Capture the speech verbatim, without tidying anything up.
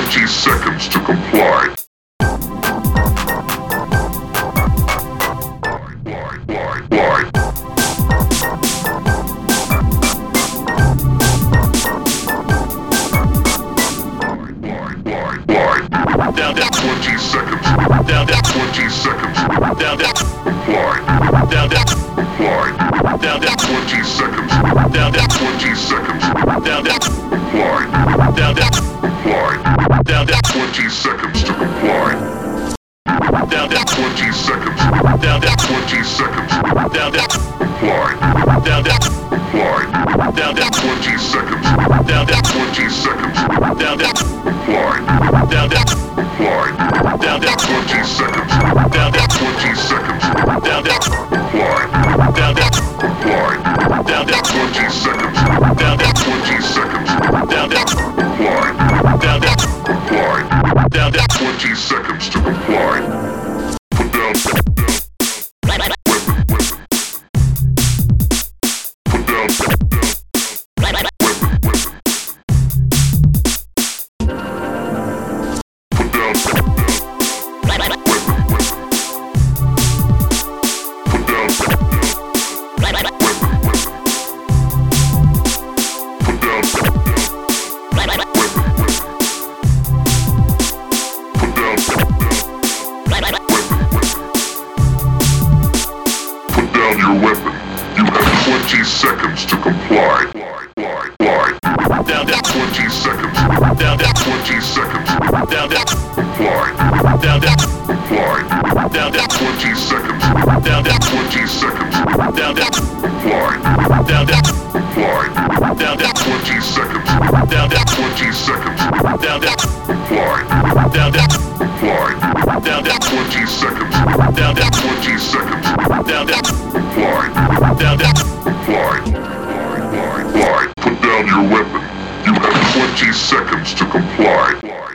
twenty seconds to comply. Lie, lie, lie. Down, down, twenty seconds. Down, down, twenty seconds. Down, down, comply. Down, down, comply. Down, down, twenty seconds. Down, down, twenty seconds. Down, down, comply. Down, down, comply. Down, down, twenty seconds to comply. Down, down, twenty seconds. Down, down, twenty seconds. Down, down, comply. Down, down, comply. Down, down, twenty seconds. Down, down, twenty seconds. Down, down, comply. Down, down, comply. Down, down, twenty seconds. Down, down, twenty seconds. Down, down, comply. Down, down, comply. Down, down, twenty seconds. Down, down, twenty seconds. Down, down, comply. Down, down, comply. Down, down, twenty seconds to comply. Put down. Weapon, weapon. Put down. Weapon, weapon. Put down. Weapon, weapon. Put down. Weapon, weapon. Put down. Weapon, weapon. Put down. Put down your weapon. You have twenty seconds to comply. Lie, lie, lie. Down, down, twenty seconds. Down, down, twenty seconds. Down, down, comply. Down, down, comply. Down, down, twenty seconds. Down, down, twenty seconds. Down, down, comply. Down, down, comply. Down, down, twenty seconds. Down, down, twenty seconds. Down, down, comply. Down, down, comply. Down, down, twenty seconds. Down, down, twenty seconds. Down, down, comply. Down, down, comply. Lie, lie, lie. Put down your weapon. You have twenty seconds to comply. Lie.